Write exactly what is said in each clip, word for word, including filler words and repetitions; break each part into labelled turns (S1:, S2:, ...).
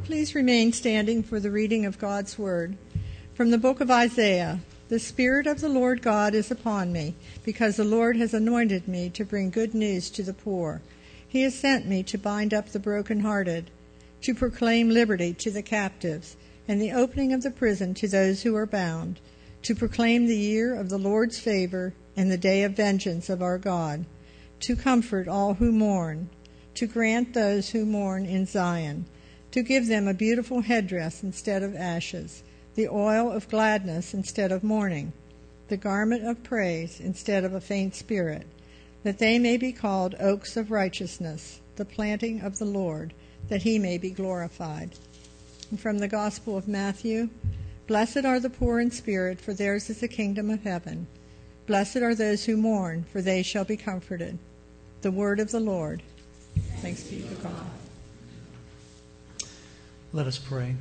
S1: Please remain standing for the reading of God's Word. From the book of Isaiah, "The Spirit of the Lord God is upon me, because the Lord has anointed me to bring good news to the poor. He has sent me to bind up the brokenhearted, to proclaim liberty to the captives, and the opening of the prison to those who are bound, to proclaim the year of the Lord's favor and the day of vengeance of our God, to comfort all who mourn, to grant those who mourn in Zion, to give them a beautiful headdress instead of ashes, the oil of gladness instead of mourning, the garment of praise instead of a faint spirit, that they may be called oaks of righteousness, the planting of the Lord, that he may be glorified." And from the Gospel of Matthew, "Blessed are the poor in spirit, for theirs is the kingdom of heaven. Blessed are those who mourn, for they shall be comforted." The word of the Lord. Thanks be to God.
S2: Let us pray.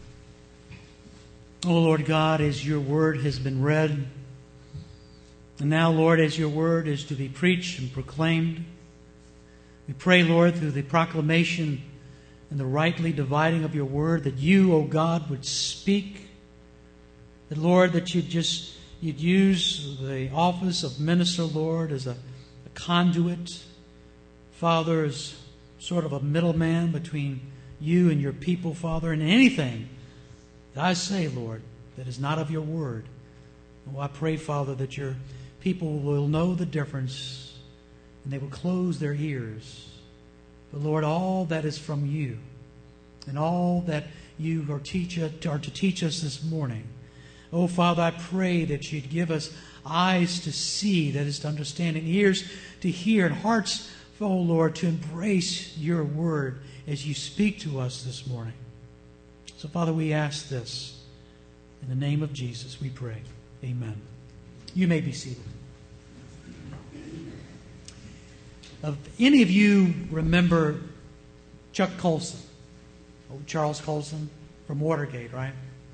S2: Oh, Lord God, as your word has been read, and now, Lord, as your word is to be preached and proclaimed, we pray, Lord, through the proclamation and the rightly dividing of your word, that you, O God, would speak. That, Lord, that you'd just, you'd use the office of minister, Lord, as a, a conduit. Father, as sort of a middleman between you and your people, Father, and anything that I say, Lord, that is not of your word. Oh, I pray, Father, that your people will know the difference and they will close their ears. But, Lord, all that is from you and all that you are, teach, are to teach us this morning, oh, Father, I pray that you'd give us eyes to see, that is to understand, and ears to hear, and hearts, oh, Lord, to embrace your word as you speak to us this morning. So, Father, we ask this. In the name of Jesus, we pray. Amen. You may be seated. Uh, any of you remember Chuck Colson? Oh, Charles Colson from Watergate, right?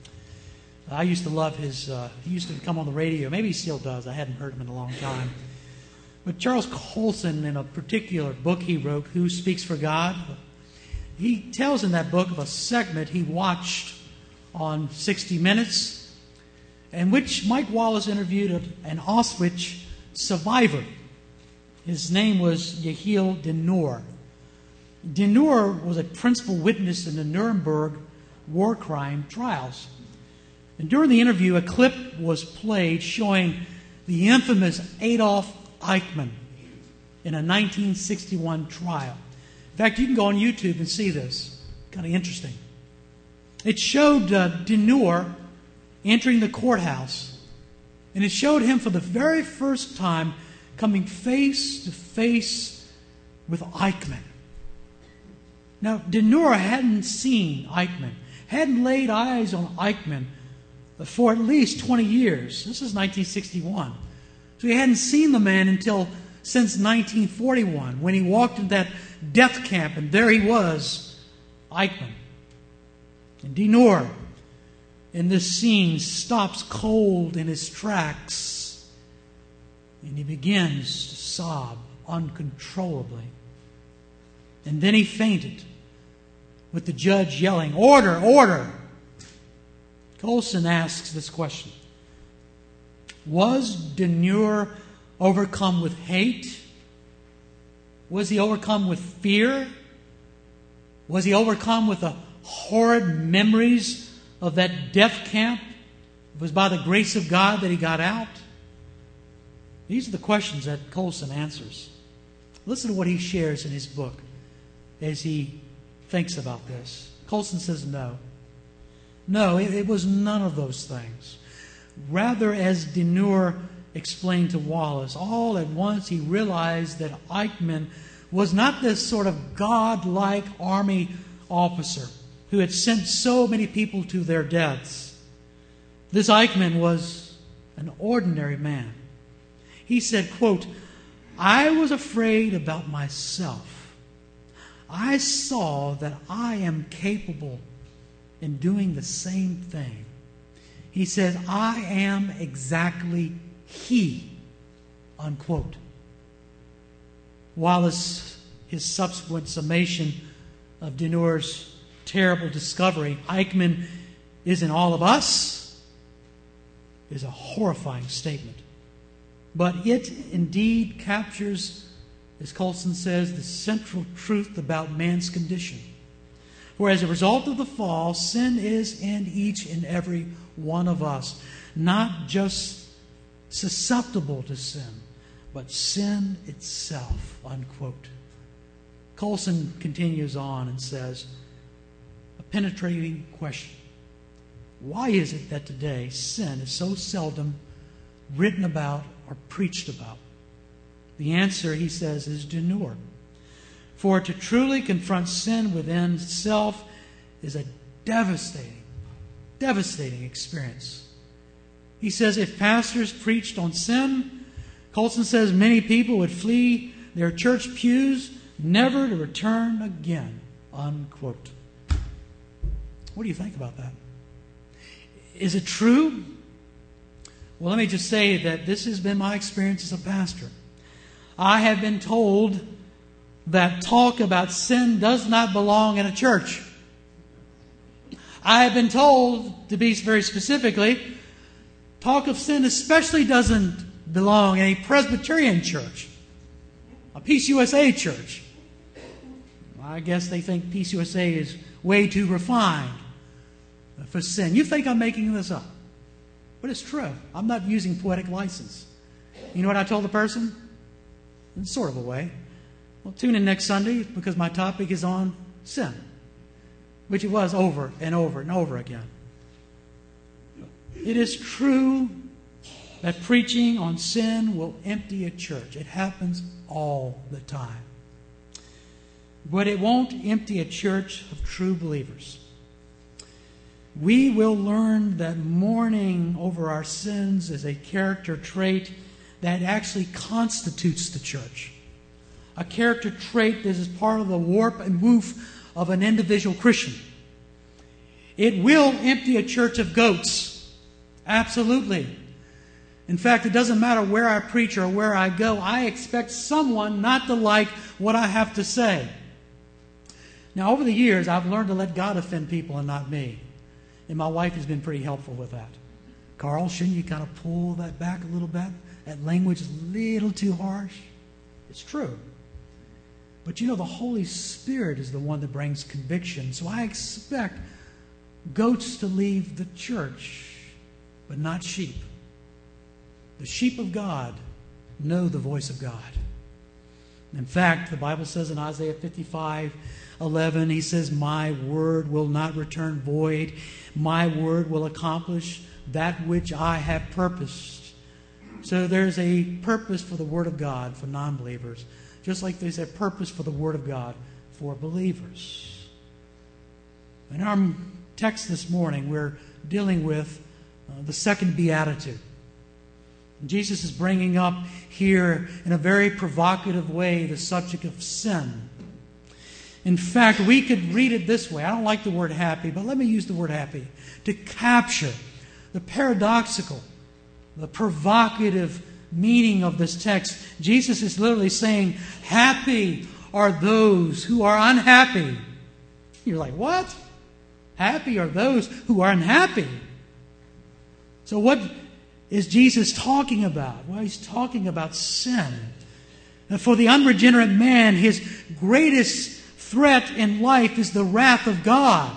S2: I used to love his, uh, he used to come on the radio. Maybe he still does. I hadn't heard him in a long time. But Charles Colson, in a particular book he wrote, Who Speaks for God? He tells in that book of a segment he watched on sixty minutes, in which Mike Wallace interviewed an Auschwitz survivor. His name was Yehiel Dinur. Dinur was a principal witness in the Nuremberg war crime trials. And during the interview, a clip was played showing the infamous Adolf Eichmann in a nineteen sixty-one trial. In fact, you can go on YouTube and see this. Kind of interesting. It showed uh, Dinur entering the courthouse, and it showed him for the very first time coming face to face with Eichmann. Now, Dinur hadn't seen Eichmann, hadn't laid eyes on Eichmann for at least twenty years. This is nineteen sixty-one. So he hadn't seen the man until since nineteen forty-one, when he walked into that death camp, and there he was, Eichmann. And Dinur, in this scene, stops cold in his tracks, and he begins to sob uncontrollably. And then he fainted, with the judge yelling, "Order, order!" Colson asks this question: was Dinur overcome with hate? Was he overcome with fear? Was he overcome with the horrid memories of that death camp? It was by the grace of God that he got out. These are the questions that Colson answers. Listen to what he shares in his book as he thinks about this. Colson says no. No, it, it was none of those things. Rather, as Dinur explained to Wallace, all at once he realized that Eichmann was not this sort of God-like army officer who had sent so many people to their deaths. This Eichmann was an ordinary man. He said, quote, "I was afraid about myself. I saw that I am capable in doing the same thing." He says, "I am exactly he," unquote. Wallace, his subsequent summation of Dinur's terrible discovery, Eichmann is in all of us, is a horrifying statement. But it indeed captures, as Colson says, the central truth about man's condition. For as a result of the fall, sin is in each and every one of us, not just susceptible to sin, but sin itself, unquote. Colson continues on and says, a penetrating question. Why is it that today sin is so seldom written about or preached about? The answer, he says, is demure. For to truly confront sin within self is a devastating, devastating experience. He says if pastors preached on sin, Colson says many people would flee their church pews, never to return again, unquote. What do you think about that? Is it true? Well, let me just say that this has been my experience as a pastor. I have been told that talk about sin does not belong in a church. I have been told, to be very specifically, talk of sin especially doesn't belong in a Presbyterian church, a Peace U S A church. I guess they think Peace U S A is way too refined for sin. You think I'm making this up, but it's true. I'm not using poetic license. You know what I told the person? In sort of a way. Well, tune in next Sunday because my topic is on sin, which it was over and over and over again. It is true that preaching on sin will empty a church. It happens all the time. But it won't empty a church of true believers. We will learn that mourning over our sins is a character trait that actually constitutes the church. A character trait that is part of the warp and woof of an individual Christian. It will empty a church of goats. Absolutely. In fact, it doesn't matter where I preach or where I go. I expect someone not to like what I have to say. Now, over the years, I've learned to let God offend people and not me. And my wife has been pretty helpful with that. Carl, shouldn't you kind of pull that back a little bit? That language is a little too harsh. It's true. But you know, the Holy Spirit is the one that brings conviction. So I expect goats to leave the church, but not sheep. The sheep of God know the voice of God. In fact, the Bible says in Isaiah fifty-five eleven, he says, my word will not return void. My word will accomplish that which I have purposed. So there's a purpose for the Word of God for non-believers, just like there's a purpose for the Word of God for believers. In our text this morning, we're dealing with uh, the second beatitude. Jesus is bringing up here in a very provocative way the subject of sin. In fact, we could read it this way. I don't like the word happy, but let me use the word happy to capture the paradoxical, the provocative meaning of this text. Jesus is literally saying, happy are those who are unhappy. You're like, what? Happy are those who are unhappy. So what is Jesus talking about? Well, he's talking about sin. And for the unregenerate man, his greatest threat in life is the wrath of God.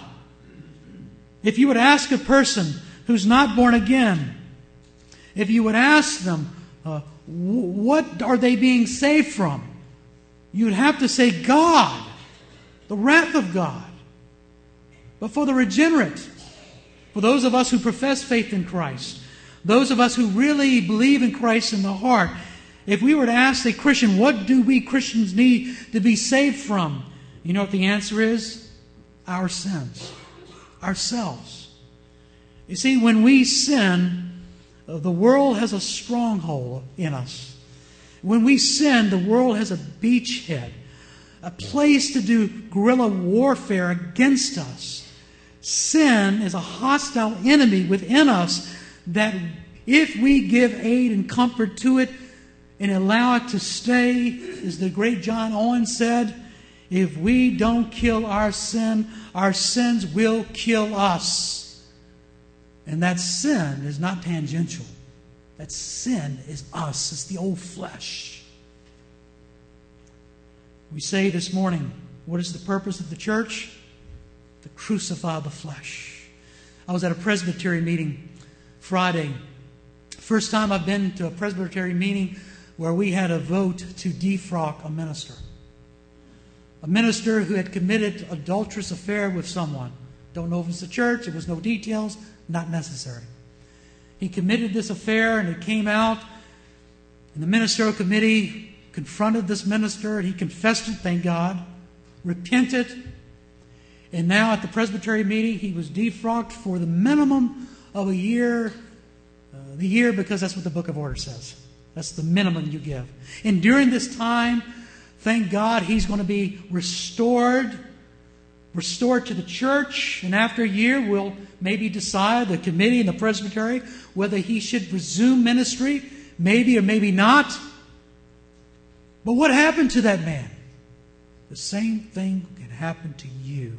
S2: If you would ask a person who's not born again, if you would ask them, uh, what are they being saved from? You'd have to say God, the wrath of God. But for the regenerate, for those of us who profess faith in Christ, those of us who really believe in Christ in the heart, if we were to ask a Christian, what do we Christians need to be saved from? You know what the answer is? Our sins. Ourselves. You see, when we sin, the world has a stronghold in us. When we sin, the world has a beachhead, a place to do guerrilla warfare against us. Sin is a hostile enemy within us that if we give aid and comfort to it and allow it to stay, as the great John Owen said, If we don't kill our sin, our sins will kill us. And that sin is not tangential. That sin is us. It's the old flesh. We say this morning, what is the purpose of the church? To crucify the flesh. I was at a Presbytery meeting Friday. First time I've been to a Presbytery meeting where we had a vote to defrock a minister. A minister who had committed adulterous affair with someone. Don't know if it's the church, there was no details, not necessary. He committed this affair and it came out, and the ministerial committee confronted this minister, and he confessed it, thank God, repented, and now at the Presbytery meeting he was defrocked for the minimum of a year, uh, the year because that's what the Book of Order says. That's the minimum you give. And during this time, thank God, he's going to be restored, restored to the church, and after a year we'll maybe decide, the committee and the presbytery, whether he should resume ministry, maybe or maybe not. But what happened to that man? The same thing can happen to you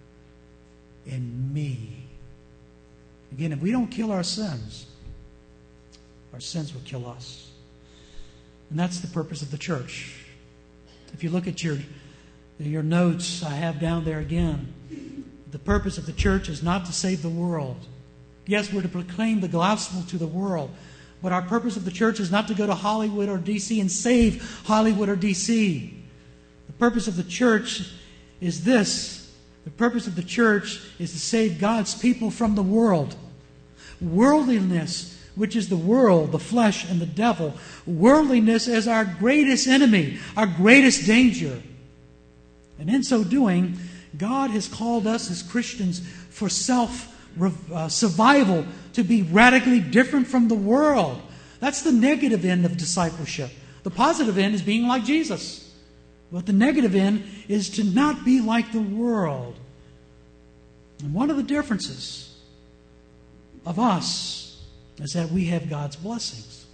S2: and me. Again, if we don't kill our sins, our sins will kill us. And that's the purpose of the church. If you look at your, your notes I have down there again, the purpose of the church is not to save the world. Yes, we're to proclaim the gospel to the world. But our purpose of the church is not to go to Hollywood or D C and save Hollywood or D C. The purpose of the church is this. The purpose of the church is to save God's people from the world. Worldliness, which is the world, the flesh, and the devil. Worldliness is our greatest enemy, our greatest danger. And in so doing, God has called us as Christians for self-survival, to be radically different from the world. That's the negative end of discipleship. The positive end is being like Jesus. But the negative end is to not be like the world. And one of the differences of us is that we have God's blessings.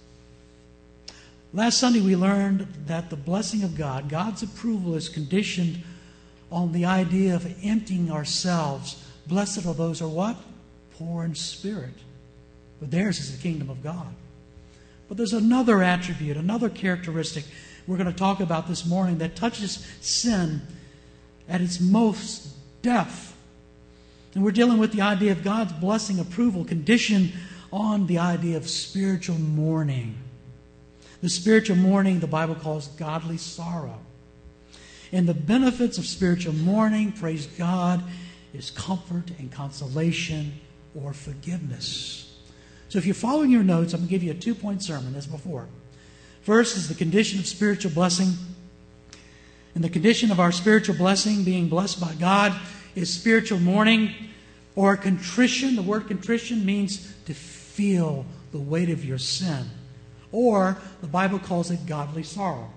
S2: Last Sunday we learned that the blessing of God, God's approval, is conditioned on the idea of emptying ourselves. Blessed are those who are what? Poor in spirit. But theirs is the kingdom of God. But there's another attribute, another characteristic we're going to talk about this morning that touches sin at its most depth. And we're dealing with the idea of God's blessing, approval, conditioned on the idea of spiritual mourning. The spiritual mourning the Bible calls godly sorrow. And the benefits of spiritual mourning, praise God, is comfort and consolation or forgiveness. So if you're following your notes, I'm going to give you a two-point sermon as before. First is the condition of spiritual blessing. And the condition of our spiritual blessing, being blessed by God, is spiritual mourning or contrition. The word contrition means to feel the weight of your sin. Or the Bible calls it godly sorrow.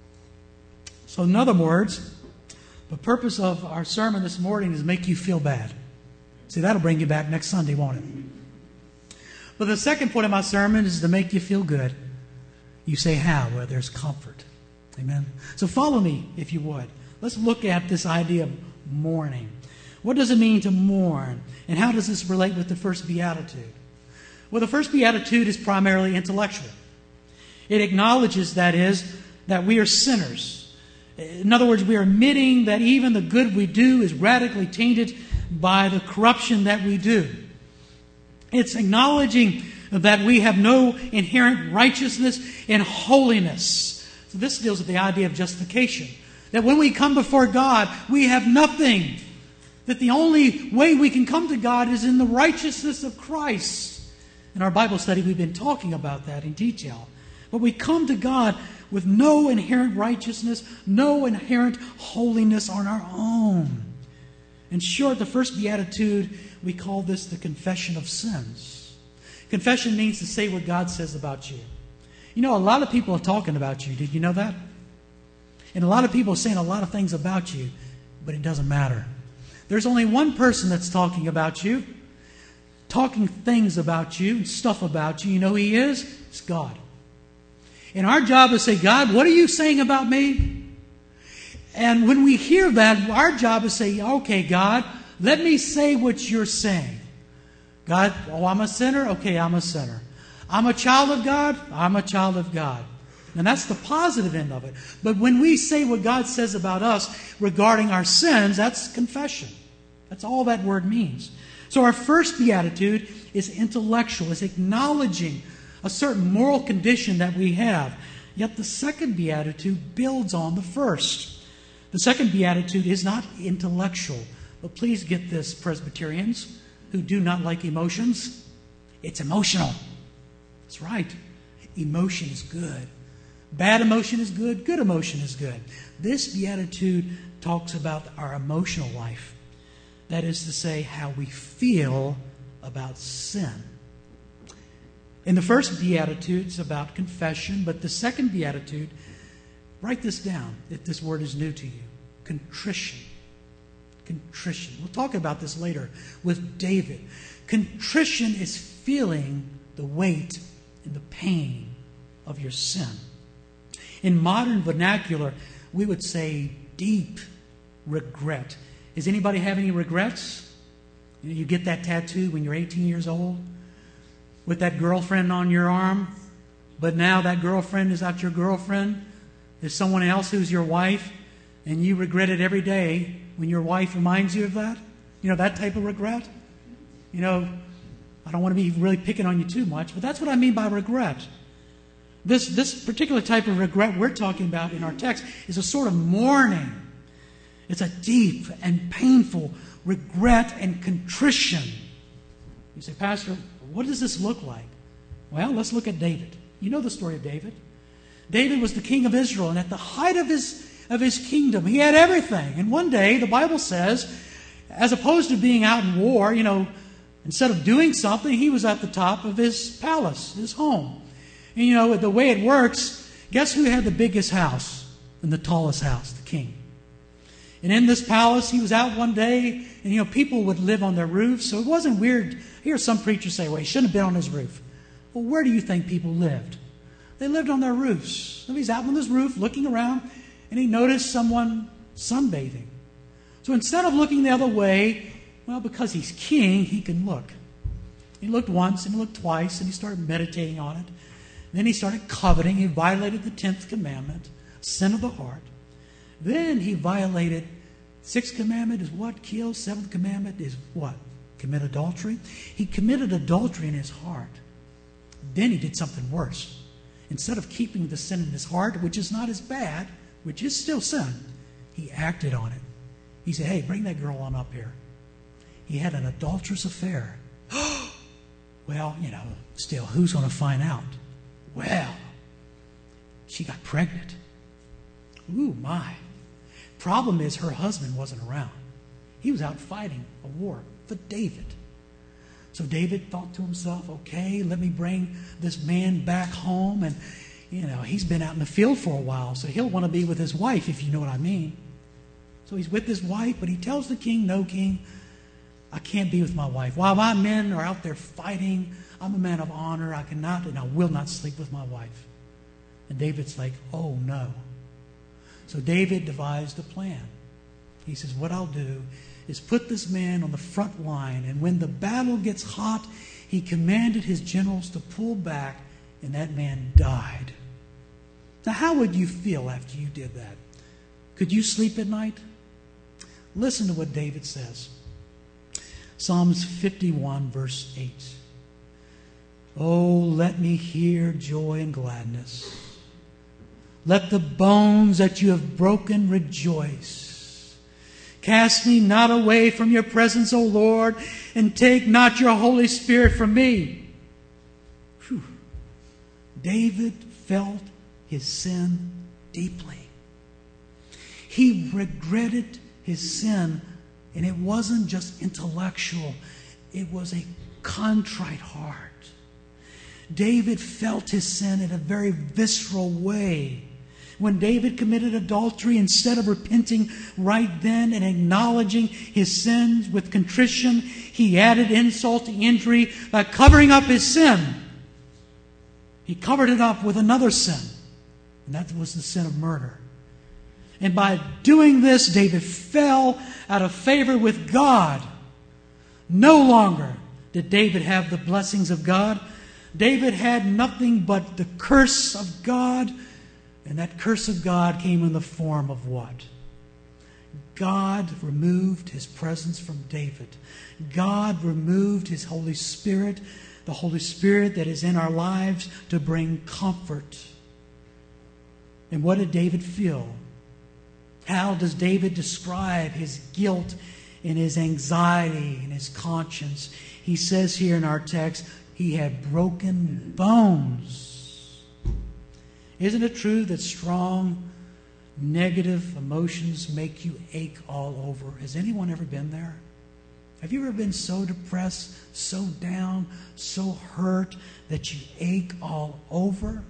S2: So in other words, the purpose of our sermon this morning is to make you feel bad. See, that'll bring you back next Sunday, won't it? But the second point of my sermon is to make you feel good. You say how? Well, there's comfort. Amen? So follow me, if you would. Let's look at this idea of mourning. What does it mean to mourn? And how does this relate with the first beatitude? Well, the first beatitude is primarily intellectual. It acknowledges, that is, that we are sinners. In other words, we are admitting that even the good we do is radically tainted by the corruption that we do. It's acknowledging that we have no inherent righteousness and holiness. So this deals with the idea of justification. That when we come before God, we have nothing. That the only way we can come to God is in the righteousness of Christ. In our Bible study, we've been talking about that in detail. But we come to God with no inherent righteousness, no inherent holiness on our own. In short, the first beatitude, we call this the confession of sins. Confession means to say what God says about you. You know, a lot of people are talking about you. Did you know that? And a lot of people are saying a lot of things about you, but it doesn't matter. There's only one person that's talking about you, talking things about you, and stuff about you. You know who He is? It's God. And our job is to say, God, what are you saying about me? And when we hear that, our job is to say, okay, God, let me say what you're saying. God, oh, I'm a sinner? Okay, I'm a sinner. I'm a child of God? I'm a child of God. And that's the positive end of it. But when we say what God says about us regarding our sins, that's confession. That's all that word means. So our first beatitude is intellectual. It's acknowledging a certain moral condition that we have. Yet the second beatitude builds on the first. The second beatitude is not intellectual. But please get this, Presbyterians who do not like emotions. It's emotional. That's right. Emotion is good. Bad emotion is good. Good emotion is good. This beatitude talks about our emotional life. That is to say, how we feel about sin. In the first beatitude, it's about confession. But the second beatitude, write this down if this word is new to you. Contrition. Contrition. We'll talk about this later with David. Contrition is feeling the weight and the pain of your sin. In modern vernacular, we would say deep regret. Does anybody have any regrets? You get that tattoo when you're eighteen years old with that girlfriend on your arm, but now that girlfriend is not your girlfriend. There's someone else who's your wife, and you regret it every day when your wife reminds you of that. You know, that type of regret. You know, I don't want to be really picking on you too much, but that's what I mean by regret. This, this particular type of regret we're talking about in our text is a sort of mourning. It's a deep and painful regret and contrition. You say, Pastor, what does this look like? Well, let's look at David. You know the story of David. David was the king of Israel, and at the height of his, of his kingdom, he had everything. And one day, the Bible says, as opposed to being out in war, you know, instead of doing something, he was at the top of his palace, his home. And you know, the way it works, guess who had the biggest house and the tallest house? The king. And in this palace, he was out one day, and you know, people would live on their roofs. So it wasn't weird. I hear some preachers say, well, he shouldn't have been on his roof. Well, where do you think people lived? They lived on their roofs. So he's out on his roof looking around, and he noticed someone sunbathing. So instead of looking the other way, well, because he's king, he can look. He looked once, and he looked twice, and he started meditating on it. Then he started coveting. He violated the tenth commandment, sin of the heart. Then he violated sixth commandment is what? Kill. Seventh commandment is what? Commit adultery. He committed adultery in his heart. Then he did something worse. Instead of keeping the sin in his heart, which is not as bad, which is still sin, he acted on it. He said, hey, bring that girl on up here. He had an adulterous affair. Well, you know, still, who's going to find out? Well, she got pregnant. Ooh, my. Problem is her husband wasn't around. He was out fighting a war for David. So David thought to himself, okay, let me bring this man back home. And, you know, he's been out in the field for a while, so he'll want to be with his wife, if you know what I mean. So he's with his wife, but he tells the king, no, king, I can't be with my wife. While my men are out there fighting, I'm a man of honor. I cannot and I will not sleep with my wife. And David's like, oh, no. So David devised a plan. He says, what I'll do is put this man on the front line, and when the battle gets hot, he commanded his generals to pull back, and that man died. Now, how would you feel after you did that? Could you sleep at night? Listen to what David says. Psalms fifty-one, verse eight. Oh, let me hear joy and gladness. Let the bones that you have broken rejoice. Cast me not away from your presence, O Lord, and take not your Holy Spirit from me. Whew. David felt his sin deeply. He regretted his sin, and it wasn't just intellectual. It was a contrite heart. David felt his sin in a very visceral way. When David committed adultery, instead of repenting right then and acknowledging his sins with contrition, he added insult to injury by covering up his sin. He covered it up with another sin, and that was the sin of murder. And by doing this, David fell out of favor with God. No longer did David have the blessings of God. David had nothing but the curse of God. And that curse of God came in the form of what? God removed His presence from David. God removed His Holy Spirit, the Holy Spirit that is in our lives to bring comfort. And what did David feel? How does David describe his guilt and his anxiety and his conscience? He says here in our text, he had broken bones. Isn't it true that strong, negative emotions make you ache all over? Has anyone ever been there? Have you ever been so depressed, so down, so hurt that you ache all over?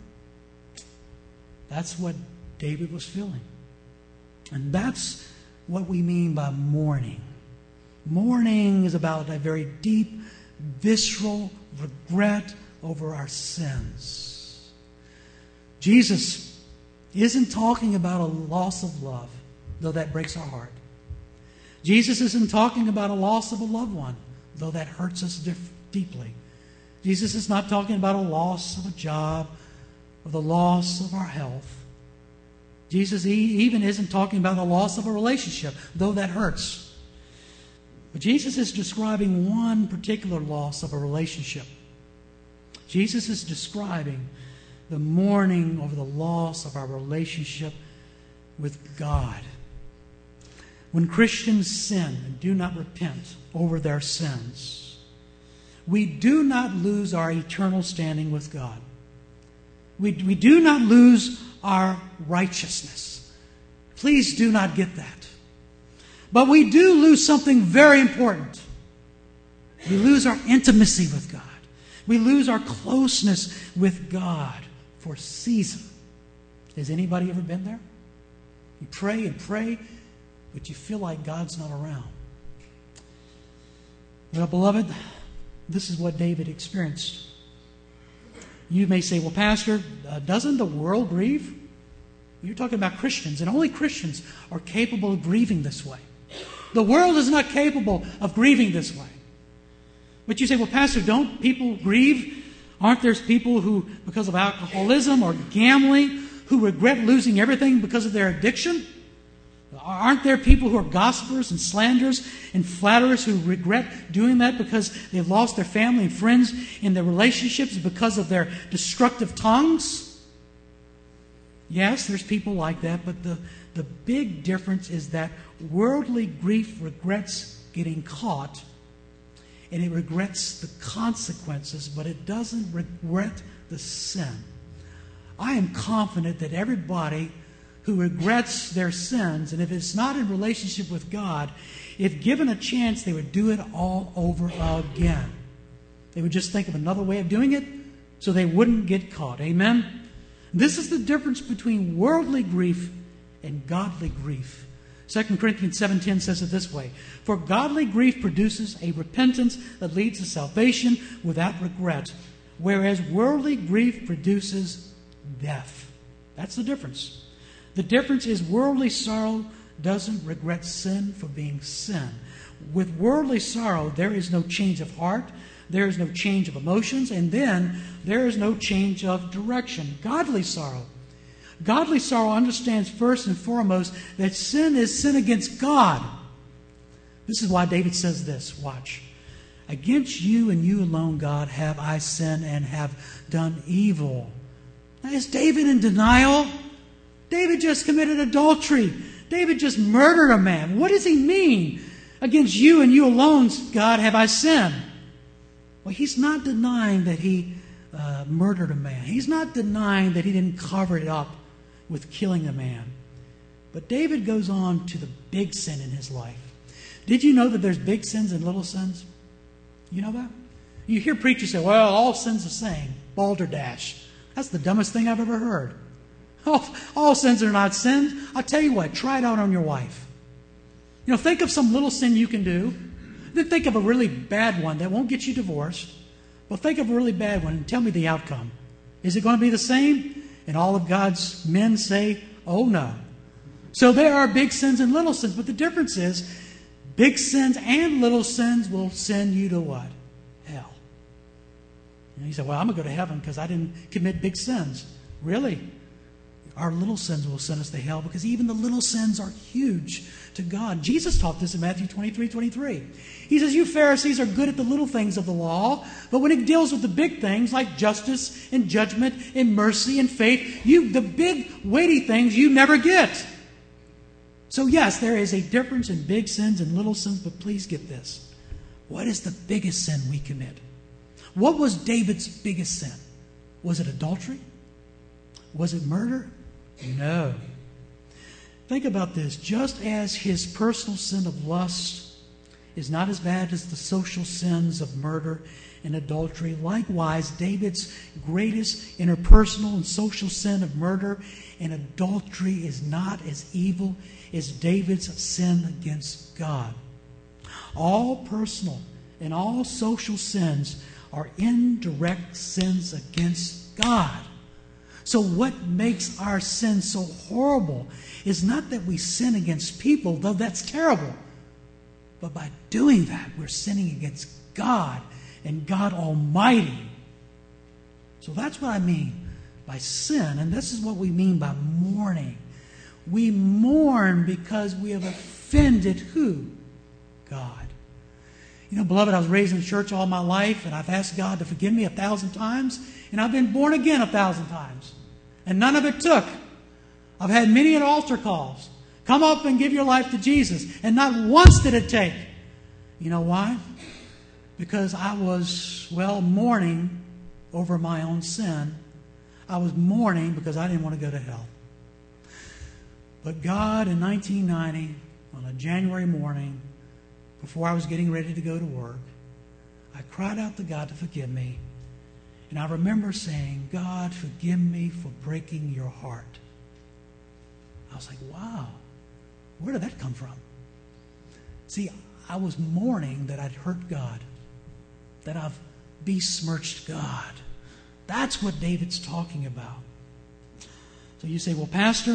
S2: That's what David was feeling. And that's what we mean by mourning. Mourning is about a very deep, visceral regret over our sins. Jesus isn't talking about a loss of love, though that breaks our heart. Jesus isn't talking about a loss of a loved one, though that hurts us dif- deeply. Jesus is not talking about a loss of a job or the loss of our health. Jesus even isn't talking about the loss of a relationship, though that hurts. But Jesus is describing one particular loss of a relationship. Jesus is describing the mourning over the loss of our relationship with God. When Christians sin and do not repent over their sins, we do not lose our eternal standing with God. We, we do not lose our righteousness. Please do not get that. But we do lose something very important. We lose our intimacy with God. We lose our closeness with God for a season. Has anybody ever been there? You pray and pray, but you feel like God's not around. Well, beloved, this is what David experienced. You may say, well, Pastor, uh, doesn't the world grieve? You're talking about Christians, and only Christians are capable of grieving this way. The world is not capable of grieving this way. But you say, well, Pastor, don't people grieve? Aren't there people who, because of alcoholism or gambling, who regret losing everything because of their addiction? Aren't there people who are gossipers and slanderers and flatterers who regret doing that because they've lost their family and friends in their relationships because of their destructive tongues? Yes, there's people like that, but the, the big difference is that worldly grief regrets getting caught, and it regrets the consequences, but it doesn't regret the sin. I am confident that everybody who regrets their sins, and if it's not in relationship with God, if given a chance, they would do it all over again. They would just think of another way of doing it so they wouldn't get caught. Amen? This is the difference between worldly grief and godly grief. Second Corinthians seven ten says it this way: for godly grief produces a repentance that leads to salvation without regret, whereas worldly grief produces death. That's the difference. The difference is worldly sorrow doesn't regret sin for being sin. With worldly sorrow, there is no change of heart, there is no change of emotions, and then there is no change of direction. Godly sorrow. Godly sorrow understands first and foremost that sin is sin against God. This is why David says this. Watch. Against you and you alone, God, have I sinned and have done evil. Now, is David in denial? David just committed adultery. David just murdered a man. What does he mean? Against you and you alone, God, have I sinned. Well, he's not denying that he uh, murdered a man. He's not denying that he didn't cover it up with killing a man. But David goes on to the big sin in his life. Did you know that there's big sins and little sins? You know that? You hear preachers say, well, all sin's the same. Balderdash. That's the dumbest thing I've ever heard. All, all sins are not sins. I'll tell you what, try it out on your wife. You know, think of some little sin you can do. Then think of a really bad one that won't get you divorced. But think of a really bad one and tell me the outcome. Is it going to be the same? And all of God's men say, oh no. So there are big sins and little sins, but the difference is big sins and little sins will send you to what? Hell. And you say, well, I'm going to go to heaven because I didn't commit big sins. Really? Our little sins will send us to hell because even the little sins are huge to God. Jesus taught this in Matthew twenty-three twenty-three. He says, you Pharisees are good at the little things of the law, but when it deals with the big things like justice and judgment and mercy and faith, you the big weighty things you never get. So yes, there is a difference in big sins and little sins, but please get this. What is the biggest sin we commit? What was David's biggest sin? Was it adultery? Was it murder? No. Think about this. Just as his personal sin of lust is not as bad as the social sins of murder and adultery, likewise, David's greatest interpersonal and social sin of murder and adultery is not as evil as David's sin against God. All personal and all social sins are indirect sins against God. So what makes our sin so horrible is not that we sin against people, though that's terrible. But by doing that, we're sinning against God and God Almighty. So that's what I mean by sin. And this is what we mean by mourning. We mourn because we have offended who? God. You know, beloved, I was raised in church all my life, and I've asked God to forgive me a thousand times, and I've been born again a thousand times. And none of it took. I've had many an altar calls. Come up and give your life to Jesus. And not once did it take. You know why? Because I was, well, mourning over my own sin. I was mourning because I didn't want to go to hell. But God, in nineteen ninety, on a January morning, before I was getting ready to go to work, I cried out to God to forgive me. And I remember saying, God, forgive me for breaking your heart. I was like, wow, where did that come from? See, I was mourning that I'd hurt God, that I've besmirched God. That's what David's talking about. So you say, well, Pastor,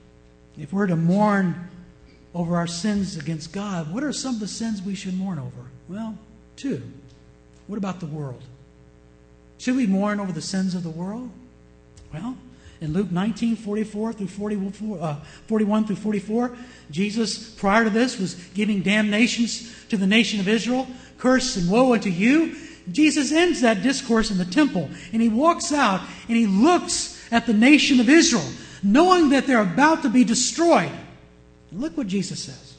S2: if we're to mourn over our sins against God, what are some of the sins we should mourn over? Well, two. What about the world? Should we mourn over the sins of the world? Well, in Luke nineteen, forty-four through forty-four, uh, forty-one through forty-four, Jesus, prior to this, was giving damnations to the nation of Israel. Curse and woe unto you. Jesus ends that discourse in the temple, and he walks out, and he looks at the nation of Israel, knowing that they're about to be destroyed. And look what Jesus says.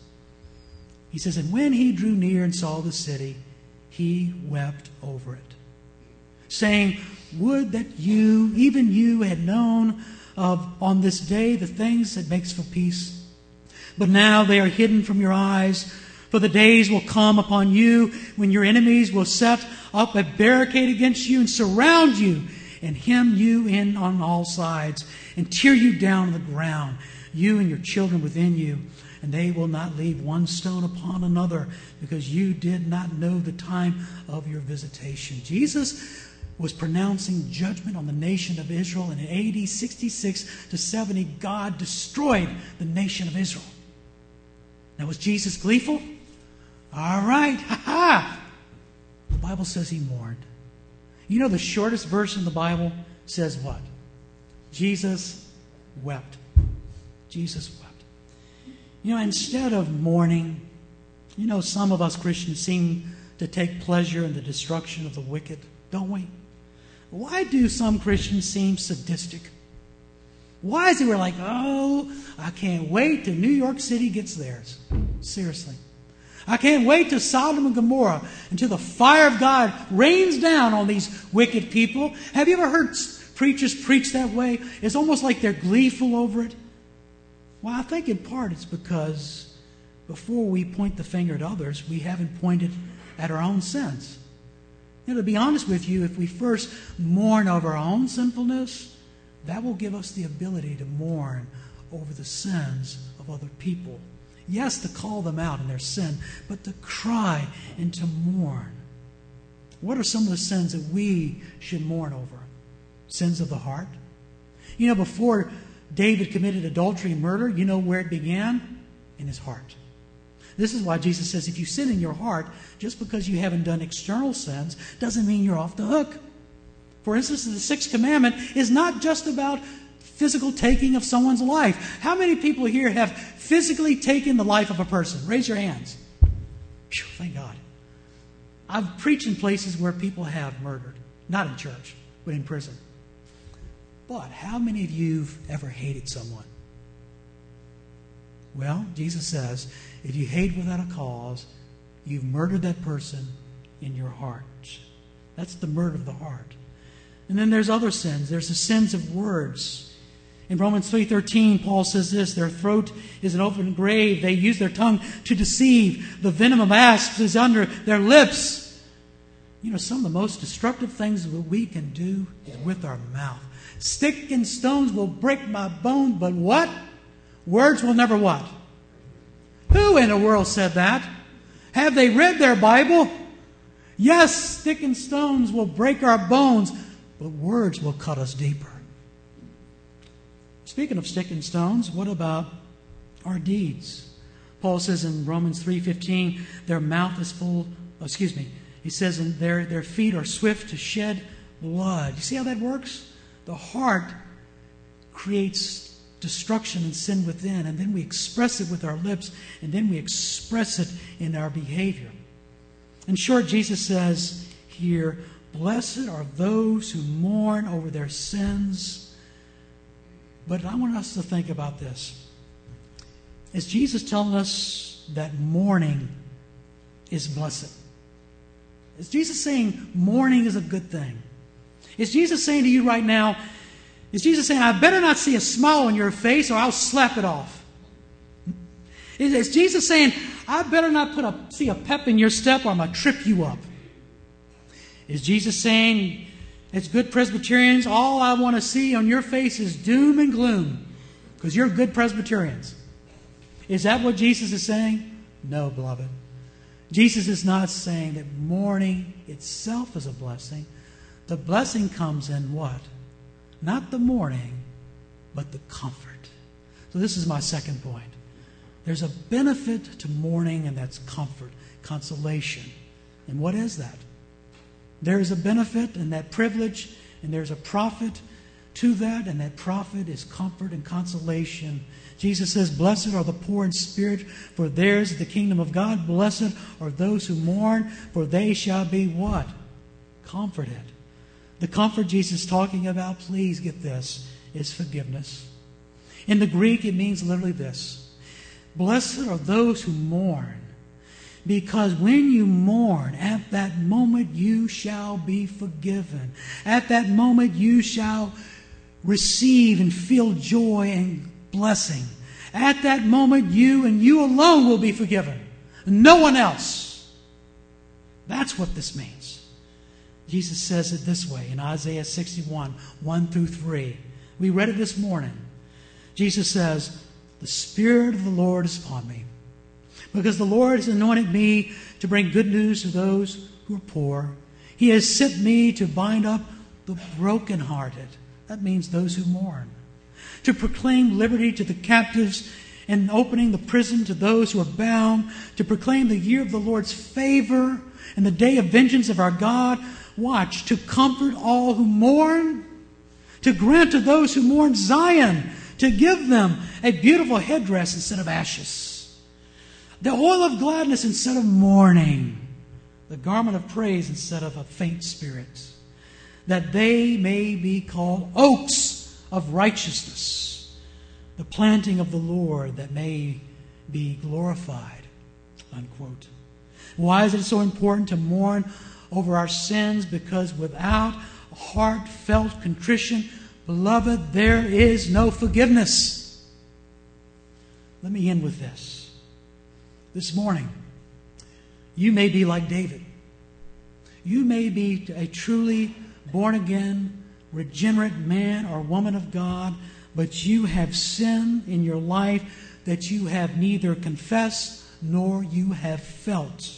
S2: He says, and when he drew near and saw the city, he wept over it, saying, would that you, even you, had known of on this day the things that makes for peace. But now they are hidden from your eyes. For the days will come upon you when your enemies will set up a barricade against you and surround you and hem you in on all sides and tear you down on the ground, you and your children within you. And they will not leave one stone upon another because you did not know the time of your visitation. Jesus was pronouncing judgment on the nation of Israel. And in A D sixty-six to seventy, God destroyed the nation of Israel. Now, was Jesus gleeful? All right, ha ha! The Bible says he mourned. You know the shortest verse in the Bible says what? Jesus wept. Jesus wept. You know, instead of mourning, you know, some of us Christians seem to take pleasure in the destruction of the wicked, don't we? Why do some Christians seem sadistic? Why is it we're like, oh, I can't wait till New York City gets theirs? Seriously. I can't wait till Sodom and Gomorrah, until the fire of God rains down on these wicked people. Have you ever heard preachers preach that way? It's almost like they're gleeful over it. Well, I think in part it's because before we point the finger at others, we haven't pointed at our own sins. You know, to be honest with you, if we first mourn over our own sinfulness, that will give us the ability to mourn over the sins of other people. Yes, to call them out in their sin, but to cry and to mourn. What are some of the sins that we should mourn over? Sins of the heart. You know, before David committed adultery and murder, you know where it began? In his heart. This is why Jesus says if you sin in your heart, just because you haven't done external sins, doesn't mean you're off the hook. For instance, the sixth commandment is not just about physical taking of someone's life. How many people here have physically taken the life of a person? Raise your hands. Phew, thank God. I've preached in places where people have murdered. Not in church, but in prison. But how many of you have ever hated someone? Well, Jesus says, if you hate without a cause, you've murdered that person in your heart. That's the murder of the heart. And then there's other sins. There's the sins of words. In Romans three thirteen, Paul says this, their throat is an open grave. They use their tongue to deceive. The venom of asps is under their lips. You know, some of the most destructive things that we can do is with our mouth. Stick and stones will break my bones, but what? Words will never what? Who in the world said that? Have they read their Bible? Yes, stick and stones will break our bones, but words will cut us deeper. Speaking of stick and stones, what about our deeds? Paul says in Romans three fifteen, their mouth is full, excuse me, he says in their, their feet are swift to shed blood. You see how that works? The heart creates destruction and sin within, and then we express it with our lips, and then we express it in our behavior. In short, Jesus says here, blessed are those who mourn over their sins. But I want us to think about this. Is Jesus telling us that mourning is blessed? Is Jesus saying mourning is a good thing? Is Jesus saying to you right now, is Jesus saying, I better not see a smile on your face or I'll slap it off? Is Jesus saying, I better not put a, see a pep in your step or I'm going to trip you up? Is Jesus saying, as good Presbyterians, all I want to see on your face is doom and gloom because you're good Presbyterians? Is that what Jesus is saying? No, beloved. Jesus is not saying that mourning itself is a blessing. The blessing comes in what? Not the mourning, but the comfort. So this is my second point. There's a benefit to mourning, and that's comfort, consolation. And what is that? There is a benefit and that privilege, and there's a profit to that, and that profit is comfort and consolation. Jesus says, blessed are the poor in spirit, for theirs is the kingdom of God. Blessed are those who mourn, for they shall be what? Comforted. The comfort Jesus is talking about, please get this, is forgiveness. In the Greek, it means literally this. Blessed are those who mourn, because when you mourn, at that moment you shall be forgiven. At that moment you shall receive and feel joy and blessing. At that moment you and you alone will be forgiven. No one else. That's what this means. Jesus says it this way in Isaiah sixty-one, one through three. We read it this morning. Jesus says, the Spirit of the Lord is upon me, because the Lord has anointed me to bring good news to those who are poor. He has sent me to bind up the brokenhearted. That means those who mourn. To proclaim liberty to the captives and opening the prison to those who are bound. To proclaim the year of the Lord's favor and the day of vengeance of our God. Watch, to comfort all who mourn, to grant to those who mourn Zion, to give them a beautiful headdress instead of ashes, the oil of gladness instead of mourning, the garment of praise instead of a faint spirit, that they may be called oaks of righteousness, the planting of the Lord that may be glorified. Unquote. Why is it so important to mourn over our sins? Because without heartfelt contrition, beloved, there is no forgiveness. Let me end with this. This morning, you may be like David. You may be a truly born-again, regenerate man or woman of God, but you have sin in your life that you have neither confessed nor you have felt.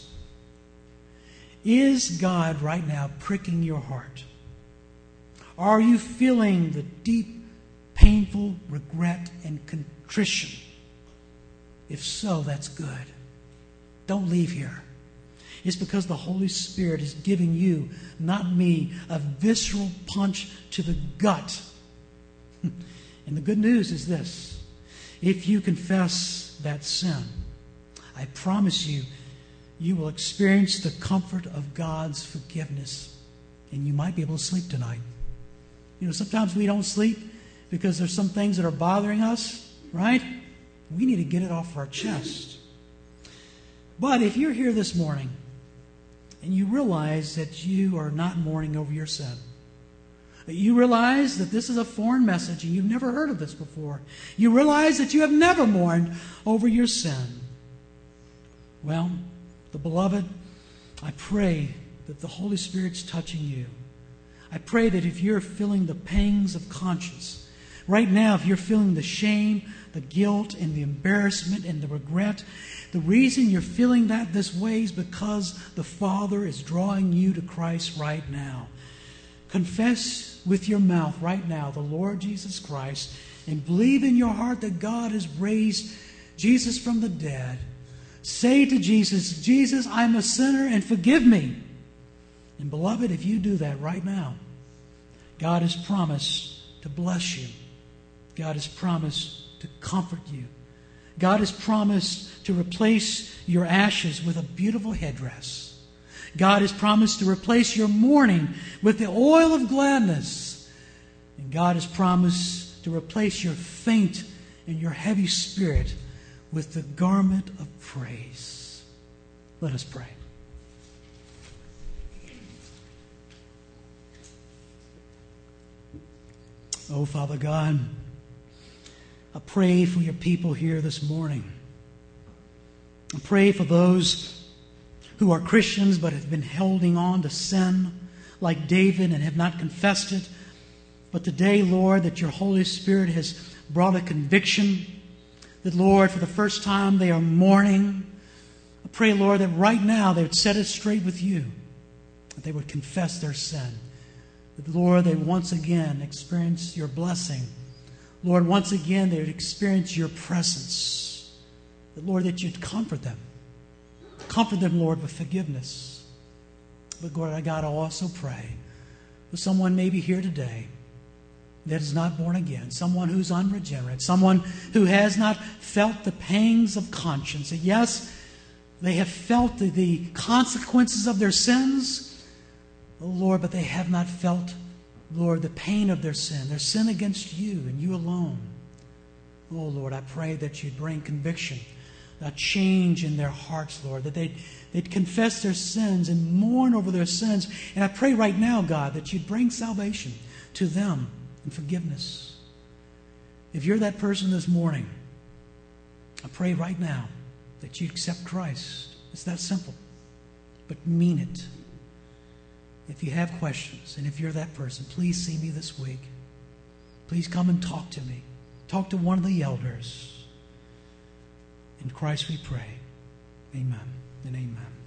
S2: Is God right now pricking your heart? Are you feeling the deep painful regret and contrition? If so, that's good. Don't leave here. It's because the Holy Spirit is giving you, not me, a visceral punch to the gut. And the good news is this. If you confess that sin, I promise you, you will experience the comfort of God's forgiveness. And you might be able to sleep tonight. You know, sometimes we don't sleep because there's some things that are bothering us, right? We need to get it off our chest. But if you're here this morning and you realize that you are not mourning over your sin, you realize that this is a foreign message and you've never heard of this before, you realize that you have never mourned over your sin, well, the beloved, I pray that the Holy Spirit's touching you. I pray that if you're feeling the pangs of conscience, right now, if you're feeling the shame, the guilt, and the embarrassment, and the regret, the reason you're feeling that this way is because the Father is drawing you to Christ right now. Confess with your mouth right now the Lord Jesus Christ and believe in your heart that God has raised Jesus from the dead. Say to Jesus, Jesus, I'm a sinner and forgive me. And beloved, if you do that right now, God has promised to bless you. God has promised to comfort you. God has promised to replace your ashes with a beautiful headdress. God has promised to replace your mourning with the oil of gladness. And God has promised to replace your faint and your heavy spirit with the garment of praise. Let us pray. Oh, Father God, I pray for your people here this morning. I pray for those who are Christians but have been holding on to sin like David and have not confessed it. But today, Lord, that your Holy Spirit has brought a conviction, that, Lord, for the first time they are mourning. I pray, Lord, that right now they would set it straight with you, that they would confess their sin. That, Lord, they once again experience your blessing. Lord, once again they would experience your presence. That, Lord, that you'd comfort them. Comfort them, Lord, with forgiveness. But, Lord, I got to also pray for someone maybe here today that is not born again, someone who's unregenerate, someone who has not felt the pangs of conscience. And yes, they have felt the, the consequences of their sins, oh Lord, but they have not felt, Lord, the pain of their sin, their sin against you and you alone. Oh Lord, I pray that you'd bring conviction, a change in their hearts, Lord, that they'd, they'd confess their sins and mourn over their sins. And I pray right now, God, that you'd bring salvation to them and forgiveness. If you're that person this morning, I pray right now that you accept Christ. It's that simple. But mean it. If you have questions, and if you're that person, please see me this week. Please come and talk to me. Talk to one of the elders. In Christ we pray. Amen and amen.